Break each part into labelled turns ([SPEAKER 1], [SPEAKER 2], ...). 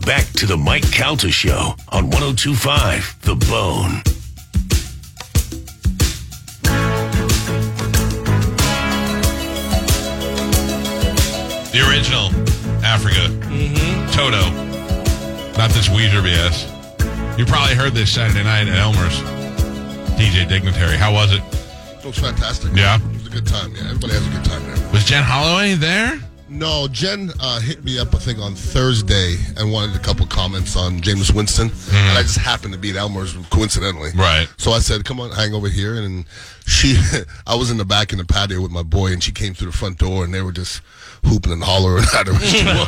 [SPEAKER 1] Back to the Mike Calta Show on 102.5 The Bone.
[SPEAKER 2] The original Africa. Toto. Not this Weezer BS. You probably heard this Saturday night at Elmer's. DJ Dignitary. How was it?
[SPEAKER 3] It was fantastic.
[SPEAKER 2] Yeah?
[SPEAKER 3] It was a good time. Yeah, everybody has a good time there.
[SPEAKER 2] Was Jen Holloway there?
[SPEAKER 3] No, Jen hit me up, I think, on Thursday and wanted a couple comments on Jameis Winston. And I just happened to be at Elmer's coincidentally.
[SPEAKER 2] Right.
[SPEAKER 3] So I said, come on, hang over here. And I was in the back in the patio with my boy, and she came through the front door, and they were just hooping and hollering at her.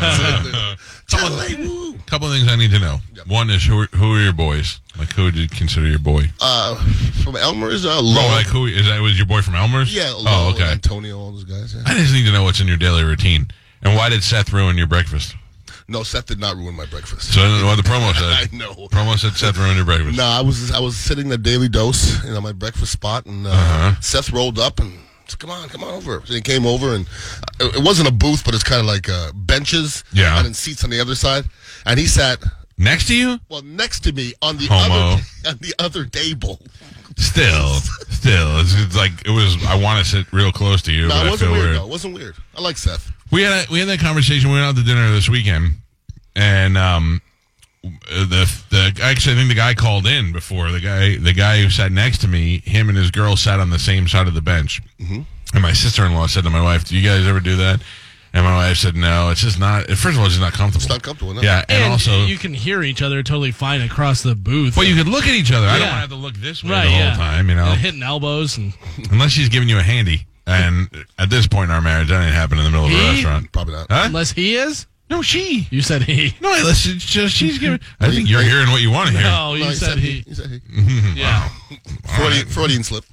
[SPEAKER 2] Couple of things I need to know.
[SPEAKER 3] Yep.
[SPEAKER 2] One is, who are your boys? Like, who would you consider your boy?
[SPEAKER 3] From Elmer's,
[SPEAKER 2] Oh, like who is that? Was your boy from Elmer's?
[SPEAKER 3] Yeah,
[SPEAKER 2] oh, okay.
[SPEAKER 3] Antonio, all those guys. Yeah.
[SPEAKER 2] I just need to know what's in your daily routine. And why did Seth ruin your breakfast?
[SPEAKER 3] No, Seth did not ruin my breakfast.
[SPEAKER 2] So I don't know what the promo said.
[SPEAKER 3] I know.
[SPEAKER 2] Promo said Seth ruined your breakfast.
[SPEAKER 3] No, I was sitting the Daily Dose, my breakfast spot, and Seth rolled up and said, come on over. So he came over, and it wasn't a booth, but it's kind of like benches,
[SPEAKER 2] Yeah.
[SPEAKER 3] and then seats on the other side. And he sat
[SPEAKER 2] Next to you?
[SPEAKER 3] next to me on the
[SPEAKER 2] Homo.
[SPEAKER 3] other table.
[SPEAKER 2] Still. It's like it was. I want to sit real close to you,
[SPEAKER 3] No,
[SPEAKER 2] but
[SPEAKER 3] it
[SPEAKER 2] I
[SPEAKER 3] wasn't
[SPEAKER 2] feel
[SPEAKER 3] weird,
[SPEAKER 2] weird.
[SPEAKER 3] though. It wasn't weird. I like Seth.
[SPEAKER 2] We had that conversation. We went out to dinner this weekend, and actually I think the guy called in before. The guy who sat next to me, him and his girl sat on the same side of the bench. Mm-hmm. And my sister-in-law said to my wife, "Do you guys ever do that?" And my wife said, "No, it's just not. First of all, it's just not comfortable.
[SPEAKER 3] It's not comfortable, no.
[SPEAKER 2] Yeah, and also
[SPEAKER 4] you can hear each other totally fine across the booth.
[SPEAKER 2] well, you could look at each other. I don't
[SPEAKER 4] Yeah.
[SPEAKER 2] want to have to look this way
[SPEAKER 4] right,
[SPEAKER 2] the whole
[SPEAKER 4] yeah.
[SPEAKER 2] time, you know.
[SPEAKER 4] Hitting elbows and
[SPEAKER 2] Unless she's giving you a handy. And at this point in our marriage, that ain't happening in the middle of a
[SPEAKER 4] He?
[SPEAKER 2] restaurant.
[SPEAKER 3] Probably not.
[SPEAKER 2] Huh?
[SPEAKER 4] unless he is.
[SPEAKER 2] No, she.
[SPEAKER 4] You said he.
[SPEAKER 2] No, listen, she's giving. I think you're hearing what you want to hear.
[SPEAKER 4] No, you
[SPEAKER 3] No,
[SPEAKER 4] said he.
[SPEAKER 3] He said he.
[SPEAKER 4] Yeah.
[SPEAKER 3] Freudian slip.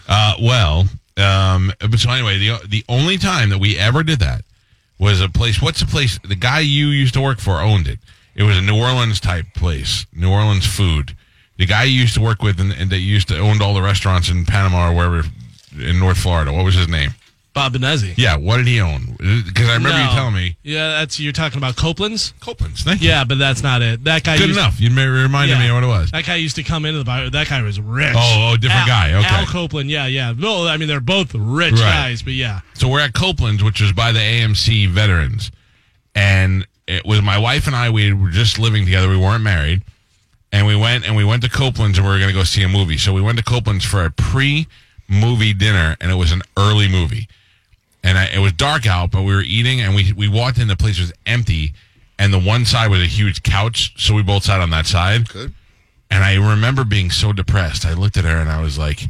[SPEAKER 2] But so anyway, the only time that we ever did that was a place. What's the place? The guy you used to work for owned it. It was a New Orleans type place, New Orleans food. The guy you used to work with and that used to owned all the restaurants in Panama or wherever in North Florida. What was his name?
[SPEAKER 4] Bob Benezzi.
[SPEAKER 2] Yeah, what did he own? Because I remember you telling me.
[SPEAKER 4] Yeah, you're talking about Copeland's.
[SPEAKER 2] Copeland's. Thank you.
[SPEAKER 4] Yeah, but that's not it. That guy.
[SPEAKER 2] Good enough. You reminded me of what it was.
[SPEAKER 4] That guy used to come into the bar. That guy was rich.
[SPEAKER 2] Oh, different guy. Okay.
[SPEAKER 4] Al Copeland. Yeah. No, I mean they're both rich
[SPEAKER 2] Right.
[SPEAKER 4] guys, but yeah.
[SPEAKER 2] So we're at Copeland's, which was by the AMC Veterans. And it was my wife and I, we were just living together. We weren't married. And we went to Copeland's and we were going to go see a movie. So we went to Copeland's for a pre-movie dinner, and it was an early movie. And it was dark out, but we were eating, and we walked in, the place was empty, and the one side was a huge couch, so we both sat on that side.
[SPEAKER 3] Good.
[SPEAKER 2] And I remember being so depressed. I looked at her, and I was like,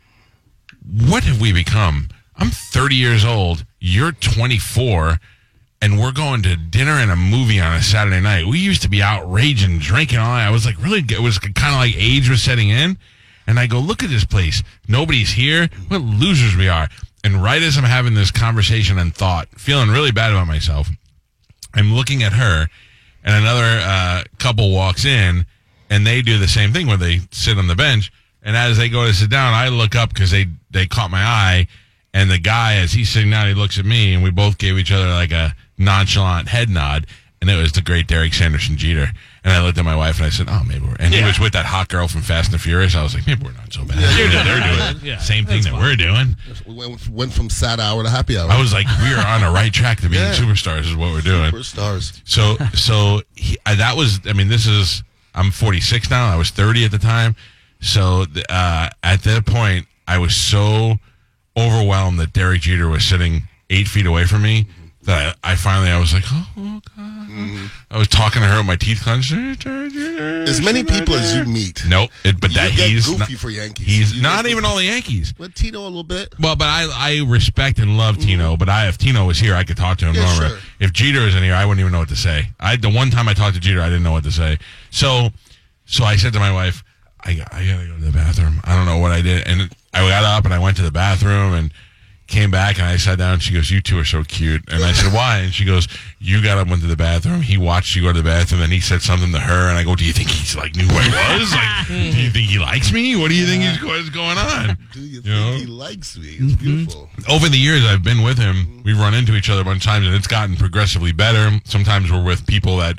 [SPEAKER 2] what have we become? I'm 30 years old, you're 24, and we're going to dinner and a movie on a Saturday night. We used to be out raging, drinking all night. I was like, really, it was kind of like age was setting in. And I go, look at this place. Nobody's here. What losers we are. And right as I'm having this conversation and thought, feeling really bad about myself, I'm looking at her, and another couple walks in, and they do the same thing where they sit on the bench. And as they go to sit down, I look up because they caught my eye. And the guy, as he's sitting down, he looks at me, and we both gave each other like a nonchalant head nod. And it was the great Derek Sanderson Jeter. And I looked at my wife and I said, oh, maybe we're... And he was with that hot girl from Fast and the Furious. I was like, maybe we're not so bad. They're doing same thing that we're doing.
[SPEAKER 3] We went from sad hour to happy hour.
[SPEAKER 2] I was like, we are on the right track to being superstars is what we're doing.
[SPEAKER 3] Superstars.
[SPEAKER 2] So that was... I mean, I'm 46 now. I was 30 at the time. So at that point, I was so overwhelmed that Derek Jeter was sitting 8 feet away from me that I finally was like, oh, God. Mm-hmm. I was talking to her with my teeth clenched.
[SPEAKER 3] As many people as you meet.
[SPEAKER 2] Nope. But he's
[SPEAKER 3] goofy for Yankees.
[SPEAKER 2] He's not even all the Yankees.
[SPEAKER 3] But Tino a little bit.
[SPEAKER 2] Well, but I respect and love Tino. But if Tino was here, I could talk to him.
[SPEAKER 3] Yeah,
[SPEAKER 2] Sure. If Jeter isn't here, I wouldn't even know what to say. The one time I talked to Jeter, I didn't know what to say. So I said to my wife, I gotta go to the bathroom. I don't know what I did, and I got up and I went to the bathroom and came back and I sat down and she goes, you two are so cute. And I said, why? And she goes, you got up, went to the bathroom. He watched you go to the bathroom and he said something to her. And I go, do you think he's like knew who I was? Like, do you think he likes me? What do you think is going on?
[SPEAKER 3] Do you think he likes me? It's beautiful.
[SPEAKER 2] Over the years I've been with him, we've run into each other a bunch of times and it's gotten progressively better. Sometimes we're with people that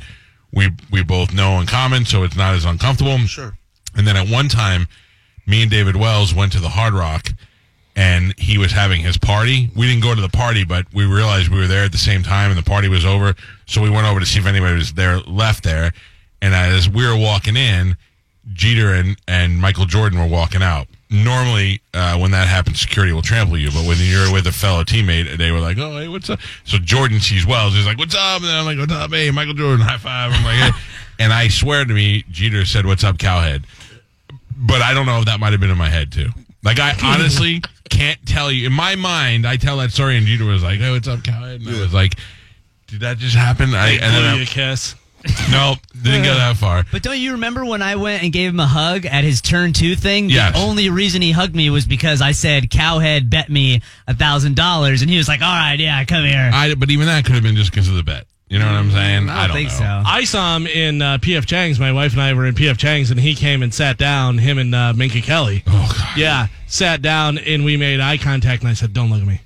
[SPEAKER 2] we both know in common, so it's not as uncomfortable.
[SPEAKER 3] Sure.
[SPEAKER 2] And then at one time, me and David Wells went to the Hard Rock, and he was having his party. We didn't go to the party, but we realized we were there at the same time, and the party was over. So we went over to see if anybody was left there. And as we were walking in, Jeter and Michael Jordan were walking out. Normally, when that happens, security will trample you. But when you're with a fellow teammate, they were like, "Oh, hey, what's up?" So Jordan sees Wells. He's like, "What's up?" And I'm like, "What's up? Hey, Michael Jordan, high five." I'm like, hey. And I swear to me, Jeter said, "What's up, cowhead?" But I don't know if that might have been in my head, too. Like, I honestly can't tell you. In my mind, I tell that story, and Jeter was like, "Hey, what's up, cowhead?" And I was like, did that just happen?
[SPEAKER 4] Blew you a kiss.
[SPEAKER 2] No, didn't go that far.
[SPEAKER 5] But don't you remember when I went and gave him a hug at his turn 2 thing?
[SPEAKER 2] Yes.
[SPEAKER 5] The only reason he hugged me was because I said, "Cowhead bet me $1,000," and he was like, "All right, yeah, come here."
[SPEAKER 2] But even that could have been just because of the bet. You know what I'm saying?
[SPEAKER 5] I don't think
[SPEAKER 2] know.
[SPEAKER 5] so.
[SPEAKER 4] I saw him in P.F. Chang's. My wife and I were in P.F. Chang's, and he came and sat down, him and Minka Kelly.
[SPEAKER 2] Oh, God.
[SPEAKER 4] Yeah, sat down, and we made eye contact, and I said, "Don't look at me.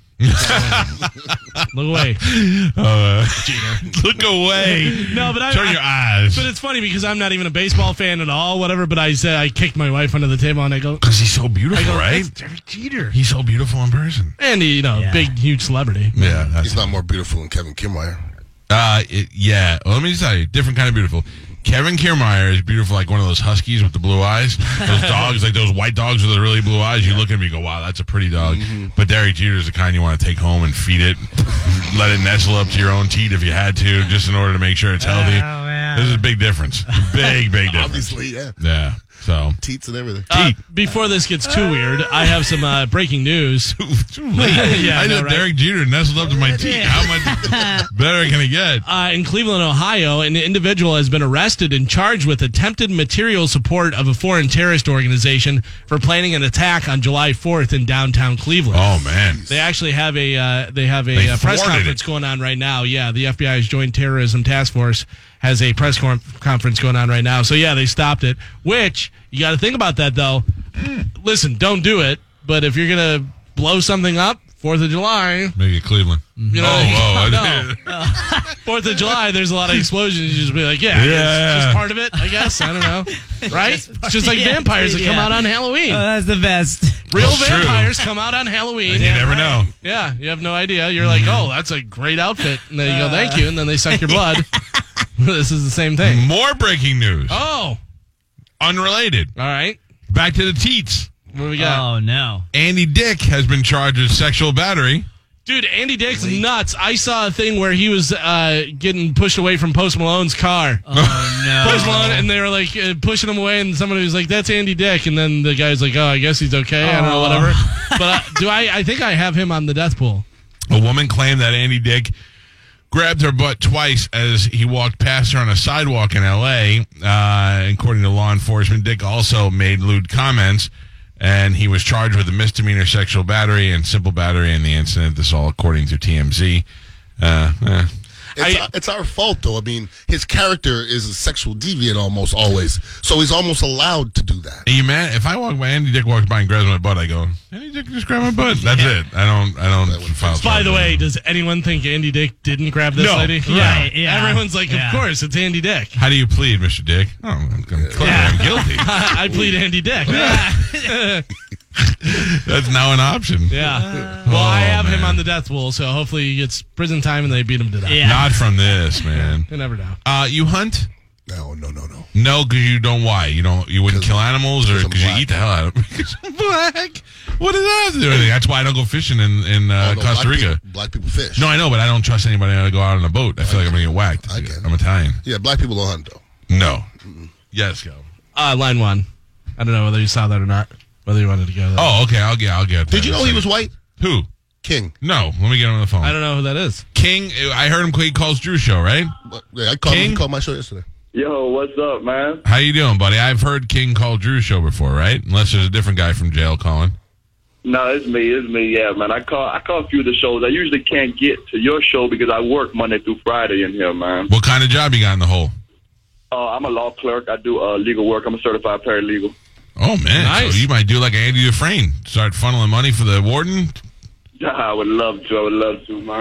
[SPEAKER 4] Look away."
[SPEAKER 2] Look away.
[SPEAKER 4] No, but
[SPEAKER 2] Turn your eyes.
[SPEAKER 4] But it's funny because I'm not even a baseball fan at all, whatever, but I said I kicked my wife under the table, and I go,
[SPEAKER 2] Because he's so beautiful, right?
[SPEAKER 4] "That's Derek Jeter."
[SPEAKER 2] He's so beautiful in person.
[SPEAKER 4] And he,
[SPEAKER 5] Yeah.
[SPEAKER 4] big, huge celebrity.
[SPEAKER 2] Yeah. That's
[SPEAKER 3] He's not more beautiful than Kevin Kiermaier.
[SPEAKER 2] yeah. Well, let me just tell you, different kind of beautiful. Kevin Kiermaier is beautiful, like one of those huskies with the blue eyes. Those dogs, like those white dogs with the really blue eyes. You look at him, you go, "Wow, that's a pretty dog." But Derek Jeter is the kind you want to take home and feed it, let it nestle up to your own teat if you had to, just in order to make sure it's healthy.
[SPEAKER 5] Oh, man.
[SPEAKER 2] This is a big difference. Big difference.
[SPEAKER 3] Obviously, yeah.
[SPEAKER 2] Yeah. So.
[SPEAKER 3] Teats and everything.
[SPEAKER 4] Before this gets too weird, I have some breaking news. Yeah,
[SPEAKER 2] I
[SPEAKER 4] I know,
[SPEAKER 2] know
[SPEAKER 4] right?
[SPEAKER 2] Derek Jeter nestled up to my teeth. How much better can it get?
[SPEAKER 4] In Cleveland, Ohio, an individual has been arrested and charged with attempted material support of a foreign terrorist organization for planning an attack on July 4th in downtown Cleveland.
[SPEAKER 2] Oh man.
[SPEAKER 4] They actually have a
[SPEAKER 2] They
[SPEAKER 4] press
[SPEAKER 2] thwarted
[SPEAKER 4] conference
[SPEAKER 2] it.
[SPEAKER 4] going on right now. Yeah, the FBI's Joint Terrorism Task Force has a press conference going on right now. So yeah, they stopped it. Which you got to think about that though. Listen, don't do it. But if you're gonna blow something up, 4th of July.
[SPEAKER 2] Make it Cleveland.
[SPEAKER 4] You know, no. 4th of July, there's a lot of explosions. You just be like, yeah, it's just part of it, I guess. I don't know. Right? It's just like vampires that come out on Halloween.
[SPEAKER 5] Oh, that's the best.
[SPEAKER 4] Real
[SPEAKER 2] That's true.
[SPEAKER 4] vampires come out on Halloween.
[SPEAKER 2] You never know.
[SPEAKER 4] Yeah, you have no idea. You're like, "Oh, that's a great outfit." And then you go, "Thank you." And then they suck your blood. This is the same thing.
[SPEAKER 2] More breaking news.
[SPEAKER 4] Oh,
[SPEAKER 2] Unrelated.
[SPEAKER 4] all right.
[SPEAKER 2] Back to the teats.
[SPEAKER 4] What do we got?
[SPEAKER 5] Oh, no.
[SPEAKER 2] Andy Dick has been charged with sexual battery.
[SPEAKER 4] Dude, Andy Dick's nuts. I saw a thing where he was getting pushed away from Post Malone's car.
[SPEAKER 5] Oh, no.
[SPEAKER 4] Post Malone, and they were like pushing him away, and somebody was like, "That's Andy Dick," and then the guy's like, "Oh, I guess he's okay." I don't know, whatever. But I think I have him on the death pool.
[SPEAKER 2] A woman claimed that Andy Dick grabbed her butt twice as he walked past her on a sidewalk in L.A. According to law enforcement, Dick also made lewd comments, and he was charged with a misdemeanor sexual battery and simple battery in the incident. This all according to TMZ.
[SPEAKER 3] It's our fault, though. I mean, his character is a sexual deviant almost always, so he's almost allowed to do that.
[SPEAKER 2] Are you mad? If I walk by, Andy Dick walks by and grabs my butt, I go, Andy Dick just grabbed my butt. That's it. I don't file.
[SPEAKER 4] By the way, does anyone think Andy Dick didn't grab this
[SPEAKER 2] No.
[SPEAKER 4] lady?
[SPEAKER 5] Right, yeah.
[SPEAKER 4] Everyone's like,
[SPEAKER 5] Yeah.
[SPEAKER 4] "Of course, it's Andy Dick."
[SPEAKER 2] How do you plead, Mr. Dick? Oh, I'm guilty.
[SPEAKER 4] I plead Andy Dick.
[SPEAKER 2] That's now an option.
[SPEAKER 4] Yeah. Well, I have him
[SPEAKER 2] man.
[SPEAKER 4] on the death pool, so hopefully he gets prison time and they beat him to death.
[SPEAKER 5] Yeah.
[SPEAKER 2] Not from this, man.
[SPEAKER 4] You never know.
[SPEAKER 2] You hunt?
[SPEAKER 3] No.
[SPEAKER 2] No, because you don't. Why? You wouldn't kill animals, or
[SPEAKER 3] I'm
[SPEAKER 2] because you
[SPEAKER 3] black.
[SPEAKER 2] eat the hell out of them? Because I'm black. What does that have to do with anything? That's why I don't go fishing in
[SPEAKER 3] Although
[SPEAKER 2] Costa Rica.
[SPEAKER 3] Black people fish.
[SPEAKER 2] No, I know, but I don't trust anybody to go out on a boat. I feel like I'm gonna get whacked.
[SPEAKER 3] I get it.
[SPEAKER 2] I'm Italian.
[SPEAKER 3] Yeah, black people don't hunt, though.
[SPEAKER 2] No. Yes, go.
[SPEAKER 4] Line one. I don't know whether you saw that or not. Whether you wanted to go there.
[SPEAKER 2] Oh, okay. I'll get.
[SPEAKER 3] Did you know he was white?
[SPEAKER 2] Who?
[SPEAKER 3] King.
[SPEAKER 2] No. Let me get him on the phone.
[SPEAKER 4] I don't know who that is.
[SPEAKER 2] King. I heard him. He calls Drew show, right?
[SPEAKER 3] Yeah, I called
[SPEAKER 2] King?
[SPEAKER 3] him. He called my show yesterday.
[SPEAKER 6] Yo, what's up, man?
[SPEAKER 2] How you doing, buddy? I've heard King call Drew show before, right? Unless there's a different guy from jail calling.
[SPEAKER 6] No, it's me. Yeah, man. I call a few of the shows. I usually can't get to your show because I work Monday through Friday in here, man.
[SPEAKER 2] What kind of job you got in the hole?
[SPEAKER 6] I'm a law clerk. I do legal work. I'm a certified paralegal.
[SPEAKER 2] Oh man,
[SPEAKER 4] Nice.
[SPEAKER 2] So you might do like Andy Dufresne, start funneling money for the warden.
[SPEAKER 6] I would love to, man.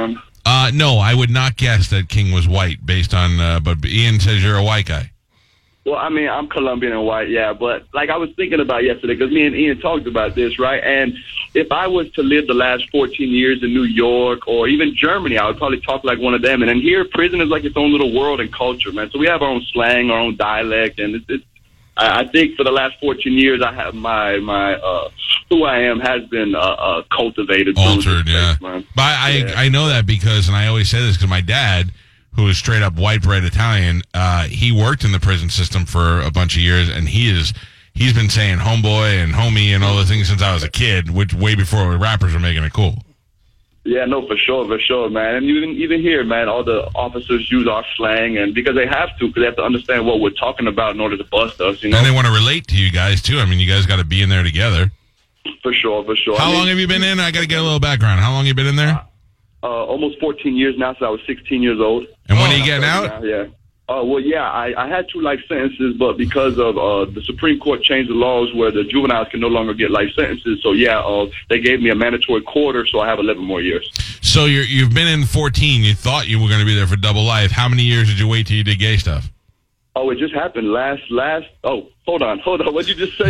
[SPEAKER 2] No, I would not guess that King was white based on, but Ian says you're a white guy.
[SPEAKER 6] Well, I mean, I'm Colombian and white, yeah, but like I was thinking about yesterday, because me and Ian talked about this, right? And if I was to live the last 14 years in New York or even Germany, I would probably talk like one of them. And then here, prison is like its own little world and culture, man. So we have our own slang, our own dialect, and I think for the last 14 years, I have my who I am has been cultivated,
[SPEAKER 2] Altered, yeah.
[SPEAKER 6] Man.
[SPEAKER 2] But I know that because, and I always say this because my dad, who is straight up white bread Italian, he worked in the prison system for a bunch of years, and he's been saying homeboy and homie and all those things since I was a kid, which way before rappers were making it cool.
[SPEAKER 6] Yeah, no, for sure, man. And even here, man, all the officers use our slang, and because they have to have to understand what we're talking about in order to bust us, you know.
[SPEAKER 2] And they want to relate to you guys too. I mean, you guys got to be in there together.
[SPEAKER 6] For sure.
[SPEAKER 2] How long have you been in? I got to get a little background. How long you been in there?
[SPEAKER 6] Almost 14 years now, so I was 16 years old.
[SPEAKER 2] And when are you getting out?
[SPEAKER 6] Now, yeah. Well, yeah, I had 2 life sentences, but because of the Supreme Court changed the laws where the juveniles can no longer get life sentences, so yeah, they gave me a mandatory quarter, so I have 11 more years.
[SPEAKER 2] So you've been in 14. You thought you were going to be there for double life. How many years did you wait till you did gay stuff?
[SPEAKER 6] Oh, it just happened last. Oh, hold on. What'd you just say?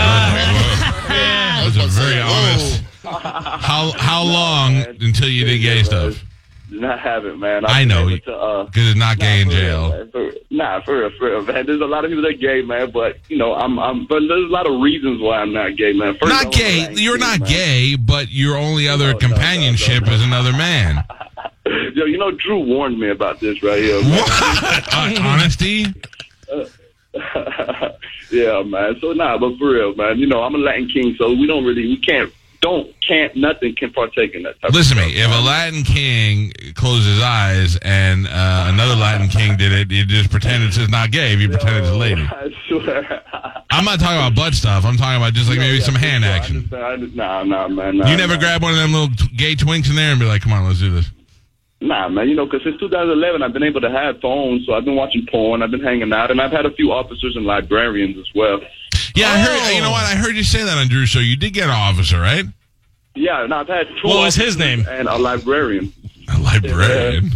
[SPEAKER 2] That was a very honest. How long until you did gay stuff?
[SPEAKER 6] I haven't, man.
[SPEAKER 2] I know, because it's not gay in jail.
[SPEAKER 6] For real, man. There's a lot of people that are gay, man, but, you know, but there's a lot of reasons why I'm not gay, man. First,
[SPEAKER 2] not gay. You're not gay, but your only other companionship is another man.
[SPEAKER 6] Yo, you know, Drew warned me about this right here.
[SPEAKER 2] What? Honesty?
[SPEAKER 6] Yeah, man. So, but for real, man, you know, I'm a Latin king, so nothing can partake in that type
[SPEAKER 2] Listen
[SPEAKER 6] of
[SPEAKER 2] to me, if a Latin king closed his eyes and another Latin king did it, you just pretend it's not gay if you pretend it's a lady.
[SPEAKER 6] I swear.
[SPEAKER 2] I'm not talking about butt stuff. I'm talking about just like maybe some hand action.
[SPEAKER 6] Nah, man.
[SPEAKER 2] You never grab one of them little gay twinks in there and be like, come on, let's do this.
[SPEAKER 6] Nah, man, you know, because since 2011, I've been able to have phones, so I've been watching porn, I've been hanging out, and I've had a few officers and librarians as well.
[SPEAKER 2] Yeah, I heard. You know what? I heard you say that on Drew's show. You did get an officer, right?
[SPEAKER 6] Yeah, no, I've had 2
[SPEAKER 4] What was his name?
[SPEAKER 6] And a librarian.
[SPEAKER 2] A librarian?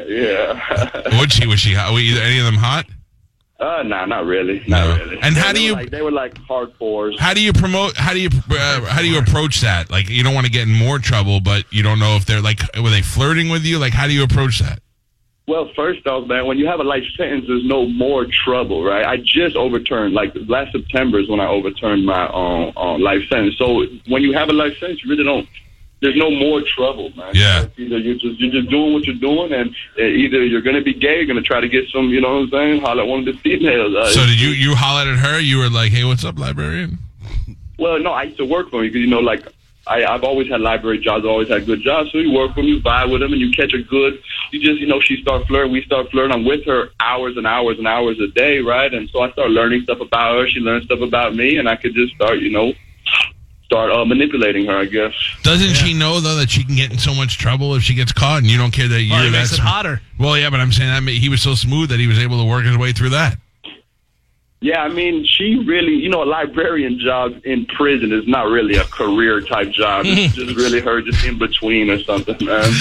[SPEAKER 6] Yeah.
[SPEAKER 2] Was she hot? Were either any of them hot?
[SPEAKER 6] Nah, not really.
[SPEAKER 2] No.
[SPEAKER 6] Not really.
[SPEAKER 2] And how do you?
[SPEAKER 6] They were like hardcores.
[SPEAKER 2] How do you promote? How do you approach that? Like, you don't want to get in more trouble, but you don't know if they're like, were they flirting with you? Like, how do you approach that?
[SPEAKER 6] Well, first off, man, when you have a life sentence, there's no more trouble, right? I just overturned, like last September is when I overturned my life sentence. So when you have a life sentence, you really don't. There's no more trouble, man.
[SPEAKER 2] Yeah.
[SPEAKER 6] Either you're just doing what you're doing, and either you're going to be gay, you're going to try to get some, you know what I'm saying, holler at one of the females.
[SPEAKER 2] So did you holler at her? You were like, hey, what's up, librarian?
[SPEAKER 6] Well, no, I used to work for me because, you know, like, I've always had library jobs, always had good jobs. So you work for them, you vibe with them, and you catch a good. You just, you know, she start flirting, we start flirting. I'm with her hours and hours and hours a day, right? And so I start learning stuff about her. She learns stuff about me, and I could just start, you know, manipulating her, I guess.
[SPEAKER 2] Doesn't she know though that she can get in so much trouble if she gets caught, and you don't care that you're
[SPEAKER 4] it makes it hotter.
[SPEAKER 2] Well, yeah, but I'm saying that he was so smooth that he was able to work his way through that.
[SPEAKER 6] Yeah, I mean, she really, you know, a librarian job in prison is not really a career type job. It's just really her just in between or something, man.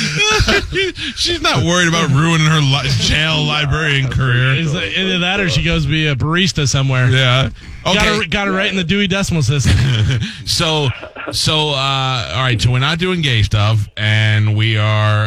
[SPEAKER 2] She's not worried about ruining her jail librarian career.
[SPEAKER 4] Either that or she goes be a barista somewhere.
[SPEAKER 2] Yeah. Okay.
[SPEAKER 4] Got her right in the Dewey Decimal System.
[SPEAKER 2] So, all right. So we're not doing gay stuff, and we're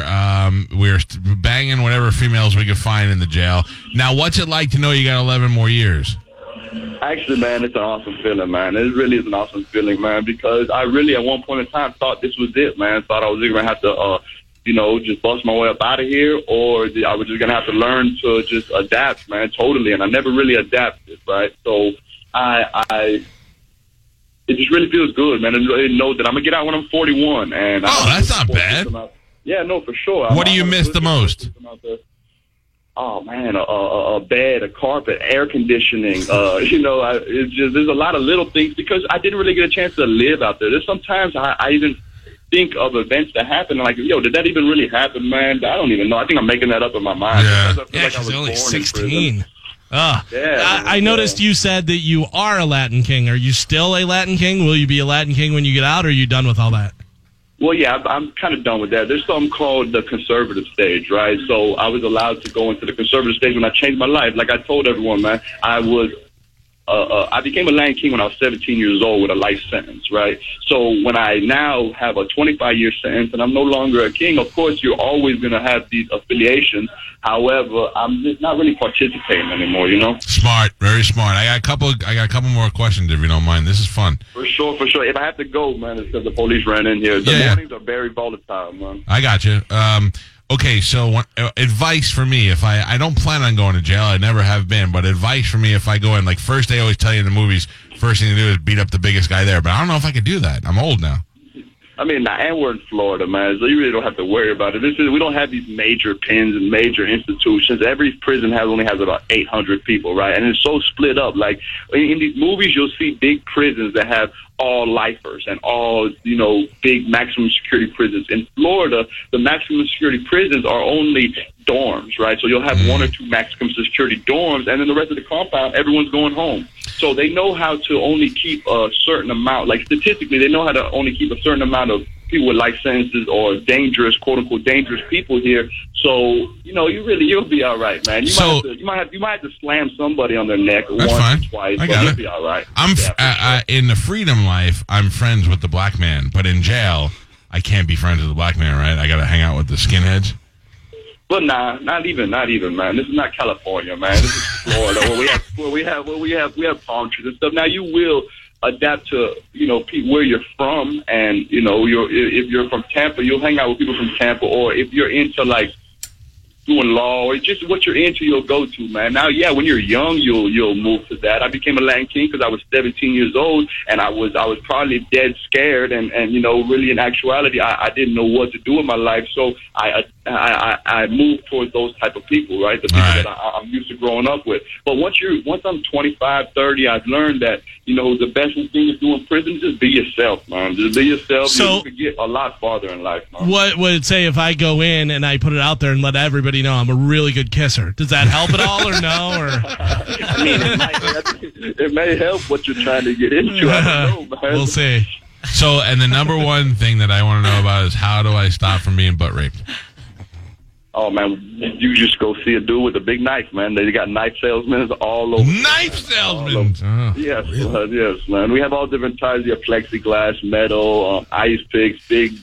[SPEAKER 2] banging whatever females we can find in the jail. Now, what's it like to know you got 11 more years?
[SPEAKER 6] Actually, man, it's an awesome feeling, man. It really is an awesome feeling, man, because I really, at one point in time, thought this was it, man. Thought I was either going to have to, you know, just bust my way up out of here, or I was just going to have to learn to just adapt, man, totally. And I never really adapted, right? So it just really feels good, man. And really know that I'm going to get out when I'm 41. And
[SPEAKER 2] that's not bad.
[SPEAKER 6] Yeah, no, for sure.
[SPEAKER 2] What do you miss the most?
[SPEAKER 6] Oh man, a bed, a carpet, air conditioning. You know, it's just there's a lot of little things because I didn't really get a chance to live out there. There's sometimes I even think of events that happen and like, yo, did that even really happen, man? I don't even know. I think I'm making that up in my mind.
[SPEAKER 2] Yeah,
[SPEAKER 4] she's only 16. I noticed you said that you are a Latin king. Are you still a Latin king? Will you be a Latin king when you get out, or are you done with all that?
[SPEAKER 6] Well, yeah, I'm kind of done with that. There's something called the conservative stage, right? So I was allowed to go into the conservative stage when I changed my life. Like I told everyone, man, I became a Lion King when I was 17 years old with a life sentence, right? So when I now have a 25-year sentence and I'm no longer a king, of course, you're always going to have these affiliations. However, I'm just not really participating anymore, you know?
[SPEAKER 2] Smart, very smart. I got a couple more questions if you don't mind. This is fun.
[SPEAKER 6] For sure. If I have to go, man, it's because the police ran in here. The mornings are very volatile, man.
[SPEAKER 2] I got you. Okay, so advice for me, if I don't plan on going to jail, I never have been, but advice for me if I go in, like first they always tell you in the movies, first thing to do is beat up the biggest guy there, but I don't know if I could do that. I'm old now.
[SPEAKER 6] I mean, and we're in Florida, man, so you really don't have to worry about it. We don't have these major pens and major institutions. Every prison only has about 800 people, right? And it's so split up. Like, in these movies, you'll see big prisons that have all lifers and all, big maximum security prisons. In Florida, the maximum security prisons are only dorms, right? So you'll have one or two maximum security dorms, and then the rest of the compound, everyone's going home. So they know how to only keep a certain amount, like statistically, they know how to only keep a certain amount of people with life sentences or dangerous, quote unquote, dangerous people here. So, you'll be all right, man. You might have to slam somebody on their neck once or twice, but you'll be all right.
[SPEAKER 2] In the freedom life, I'm friends with the black man, but in jail, I can't be friends with the black man, right? I got to hang out with the skinheads.
[SPEAKER 6] But nah, not even, man. This is not California, man. This is Florida, where we have palm trees and stuff. Now you will adapt to where you're from, and if you're from Tampa, you'll hang out with people from Tampa, or if you're into like doing law or just what you're into, you'll go to, man. Now, yeah, when you're young, you'll move to that. I became a Lion King because I was 17 years old, and I was probably dead scared, and really in actuality, I didn't know what to do in my life, so I moved towards those type of people, right? The people that I'm used to growing up with. But once I'm 25, 30, I've learned that the best thing to do in prison is just be yourself, man. Just be yourself. So, you can get a lot farther in life, man.
[SPEAKER 4] What would it say if I go in and I put it out there and let everybody know I'm a really good kisser? Does that help at all, or no? Or
[SPEAKER 6] I mean, it may help what you're trying to get into. I don't know, man.
[SPEAKER 4] We'll see.
[SPEAKER 2] So, and the number one thing that I want to know about is how do I stop from being butt raped?
[SPEAKER 6] Oh, man, you just go see a dude with a big knife, man. They got knife salesmen all over.
[SPEAKER 2] Knife salesmen?
[SPEAKER 6] Yes, yes, man. We have all different types. You have plexiglass, metal, ice picks, big,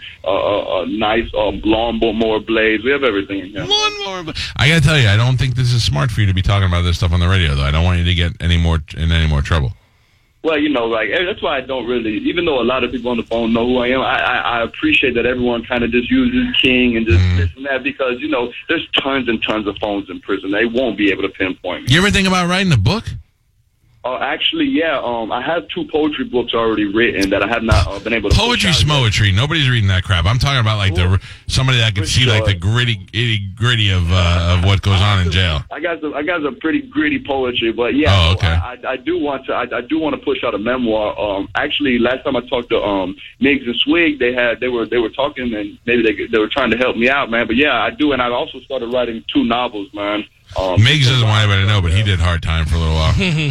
[SPEAKER 6] nice lawnmower blades. We have everything in here.
[SPEAKER 2] I got to tell you, I don't think this is smart for you to be talking about this stuff on the radio, though. I don't want you to get in any more trouble.
[SPEAKER 6] Well, that's why I don't really, even though a lot of people on the phone know who I am, I appreciate that everyone kind of just uses King and just this and that because, there's tons and tons of phones in prison. They won't be able to pinpoint me.
[SPEAKER 2] You ever think about writing a book?
[SPEAKER 6] Actually, yeah. I have 2 poetry books already written that I have not been able to.
[SPEAKER 2] Poetry, smoetry. Nobody's reading that crap. I'm talking about like somebody that could see like the gritty of what goes on in jail. I got
[SPEAKER 6] some pretty gritty poetry, but yeah.
[SPEAKER 2] Oh, okay.
[SPEAKER 6] I do want to push out a memoir. Actually, last time I talked to Miggs and Swig, they were talking and maybe they were trying to help me out, man. But yeah, I do, and I also started writing 2 novels, man.
[SPEAKER 2] Miggs doesn't want anybody to know, but he did Hard Time for a little while.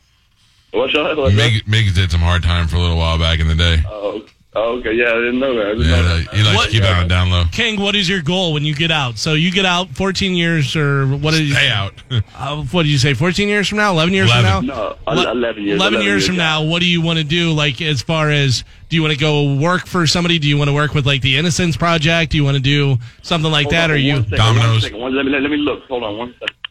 [SPEAKER 2] Miggs did some Hard Time for a little while back in the day.
[SPEAKER 6] Oh, okay. Yeah, I didn't know that.
[SPEAKER 2] He likes to keep it on the down low.
[SPEAKER 4] King, what is your goal when you get out? So you get out 14 years or what is
[SPEAKER 2] Stay out.
[SPEAKER 4] What did you say, 14 years from now? 11 years from now?
[SPEAKER 6] No, 11 years.
[SPEAKER 4] 11 years from now, what do you want to do, like, as far as, do you want to go work for somebody? Do you want to work with, like, the Innocence Project? Do you want to do something like that? Or you...
[SPEAKER 2] Domino's?
[SPEAKER 6] Let me look. Hold on 1 second.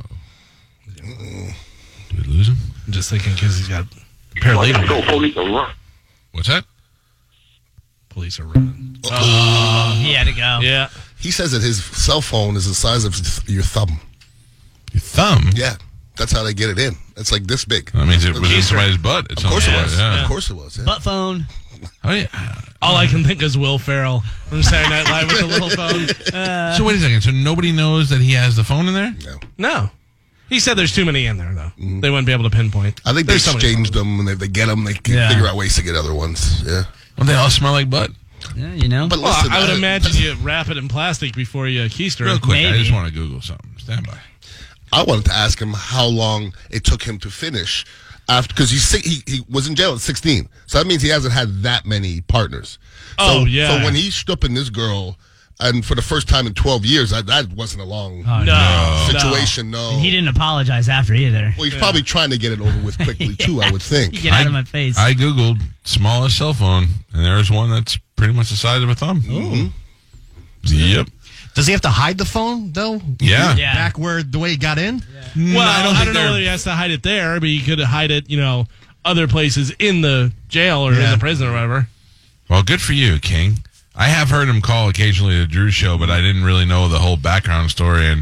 [SPEAKER 2] Did we lose him?
[SPEAKER 4] I'm just thinking because he's got paralegal.
[SPEAKER 6] Police are running.
[SPEAKER 2] What's that?
[SPEAKER 4] Police are running.
[SPEAKER 5] He had to go.
[SPEAKER 4] Yeah.
[SPEAKER 3] He says that his cell phone is the size of your thumb.
[SPEAKER 2] Your thumb?
[SPEAKER 3] Yeah. That's how they get it in. It's like this big.
[SPEAKER 2] That means it was in somebody's butt.
[SPEAKER 3] Of course it was.
[SPEAKER 2] Yeah.
[SPEAKER 3] Of course it was. Yeah.
[SPEAKER 5] Butt phone.
[SPEAKER 2] Oh, yeah.
[SPEAKER 4] All I can think is Will Ferrell from Saturday Night Live with the little phone.
[SPEAKER 2] So wait a second. So nobody knows that he has the phone in there?
[SPEAKER 4] No. He said there's too many in there, though. Mm-hmm. They wouldn't be able to pinpoint.
[SPEAKER 3] I think they exchange them, and if they get them, they can figure out ways to get other ones. Yeah.
[SPEAKER 2] Well, they all smell like butt.
[SPEAKER 5] Yeah,
[SPEAKER 3] But listen,
[SPEAKER 4] I would imagine you wrap it in plastic before you keister.
[SPEAKER 2] Real quick,
[SPEAKER 5] Maybe.
[SPEAKER 2] I just want to Google something. Stand by.
[SPEAKER 3] I wanted to ask him how long it took him to finish after, because he was in jail at 16, so that means he hasn't had that many partners. So when he stooping this girl, and for the first time in 12 years, that wasn't a long situation. No,
[SPEAKER 5] And he didn't apologize after either.
[SPEAKER 3] Well, he's probably trying to get it over with quickly too. I would think.
[SPEAKER 5] Get out of my face.
[SPEAKER 2] I googled smallest cell phone, and there's one that's pretty much the size of a thumb.
[SPEAKER 3] Mm-hmm.
[SPEAKER 2] Yep.
[SPEAKER 7] Does he have to hide the phone though?
[SPEAKER 2] Yeah.
[SPEAKER 7] Back where the way he got in.
[SPEAKER 4] Well, I don't know whether he has to hide it there, but he could hide it, other places in the jail or in the prison or whatever.
[SPEAKER 2] Well, good for you, King. I have heard him call occasionally the Drew Show, but I didn't really know the whole background story. And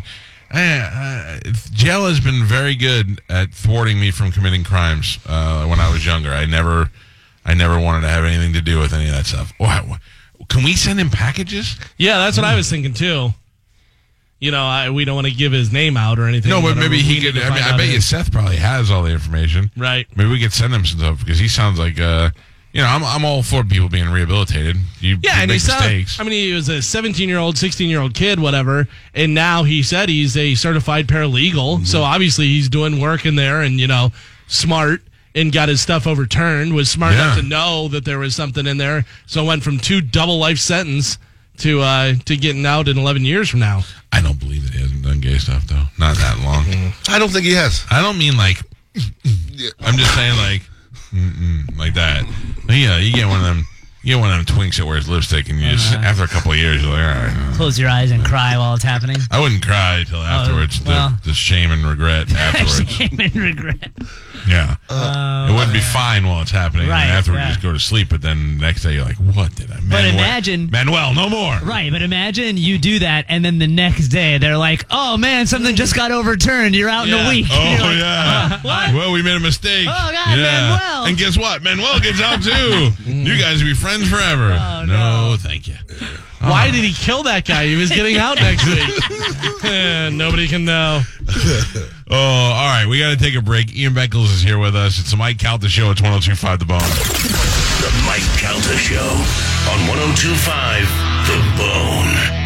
[SPEAKER 2] jail has been very good at thwarting me from committing crimes when I was younger. I never wanted to have anything to do with any of that stuff. Can we send him packages?
[SPEAKER 4] Yeah, that's what I was thinking too. We don't want to give his name out or anything.
[SPEAKER 2] No, but maybe he could. I bet you Seth probably has all the information.
[SPEAKER 4] Right.
[SPEAKER 2] Maybe we could send him some stuff because he sounds like I'm all for people being rehabilitated. You make mistakes.
[SPEAKER 4] He was a 17-year-old, 16-year-old kid, whatever, and now he said he's a certified paralegal. Mm-hmm. So obviously he's doing work in there and, smart and got his stuff overturned, was smart enough to know that there was something in there. So went from 2 double life sentence to getting out in 11 years from now.
[SPEAKER 2] I don't believe that he hasn't done gay stuff, though. Not that long.
[SPEAKER 3] Mm-hmm. I don't think he has.
[SPEAKER 2] I don't mean like, I'm just saying like that. Yeah, you get one of them. You get one of them twinks that wears lipstick, and you just after a couple of years, you're like, all right.
[SPEAKER 5] Close your eyes and cry while it's happening.
[SPEAKER 2] I wouldn't cry till afterwards. The shame and regret afterwards.
[SPEAKER 5] Shame and regret.
[SPEAKER 2] Yeah, it wouldn't be fine while it's happening.
[SPEAKER 5] Right,
[SPEAKER 2] and afterwards, you just go to sleep. But then the next day, you're like, what did I?
[SPEAKER 5] But imagine
[SPEAKER 2] Manuel, no more.
[SPEAKER 5] Right, but imagine you do that, and then the next day they're like, "Oh man, something just got overturned. You're out in a week."
[SPEAKER 2] Oh
[SPEAKER 5] like,
[SPEAKER 2] yeah.
[SPEAKER 5] What?
[SPEAKER 2] Well, we made a mistake.
[SPEAKER 5] Oh God, Manuel.
[SPEAKER 2] And guess what? Manuel gets out too. You guys will be friends forever.
[SPEAKER 5] Oh,
[SPEAKER 2] no, thank you.
[SPEAKER 4] Why did he kill that guy? He was getting out next week. Nobody can know.
[SPEAKER 2] Oh, all right. We got to take a break. Ian Beckles is here with us. It's the Mike Calta Show at 102.5 The Bone.
[SPEAKER 1] The Mike Calta Show on 102.5 The Bone.